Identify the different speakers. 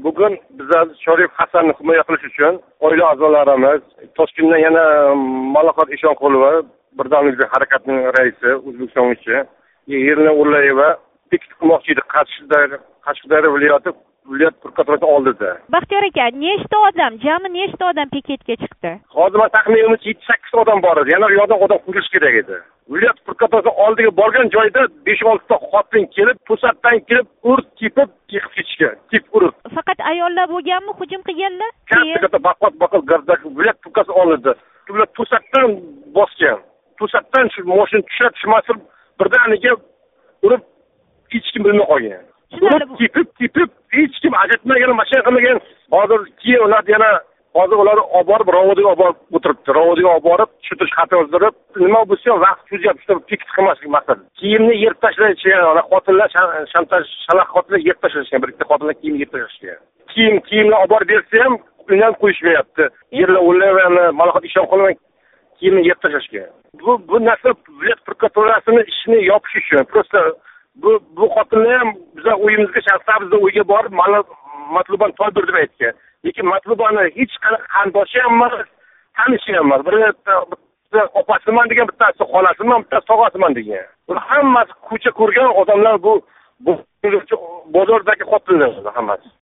Speaker 1: bugun bizlar Sharif Hasanni himoya qilish uchun oila a'zolarimiz, Toshkentdan yana Malohat Eshonqulova, birdamlik harakatining raisi, O'zbekiston uchun Yerni Urlayeva pikit qilmoqchi edi Qashqadaryo viloyat prokuraturasi oldida.
Speaker 2: Baxtiyor aka, jami nechta odam piketga chiqdi?
Speaker 1: Hozir taxminan 7-8 odam bor edi. Yana u yoqdan odam qo'shish kerak edi. Viloyat prokuraturasi oldiga borgan joyda 5-6 ta xotin kelib, to'satdan kelib, tepib ketishgan. Urib.
Speaker 2: Faqat ayollar bo'lganmi hujum qilganlar?
Speaker 1: Katta baqot gardak viloyat prokuraturasi oldida. Ular to'satdan bosgan. To'satdan shu mashina tushmasin birdaniga urib hech kim bilmay qolgan. Tepib hech kim ajratmagan, mashina qilmagan. Hozir keyin ular yana ular olib borib Rovodiga olib borib o'tiribdi. Rovodiga olib borib tushirish xati yozdirib, nima bo'lsa vaqt cho'zyapti, pikit qilmaslik maqsadi. Kiyimni yerib tashlashgan, xotinlar shantaj xotinlar yerib tashlashgan, bir ikkita xotinlar kiyimni yerib tashlashgan. Kiyimni olib borib bersa ham undan qo'yishmayapti. Yerlar o'layveradi, Malohat Eshonqulova kiyimni yerib tashlashgan. Bu narsa viloyat prokuraturasining ishini yopish uchun. Prosta bu xotinlar ham bizning uyimizga shaxsabizning uyga borib matlubani to'ldirdi deb aytgan. Lekin matlubani hech qanaqa qarindoshi ham emas, tanishi ham emas. Bitta opasiman degan, bittasi xolasiman, bittasi tog'asiman degan. Ular hammasi ko'cha ko'rgan odamlar, bu bozordagi xotinlar hammasi.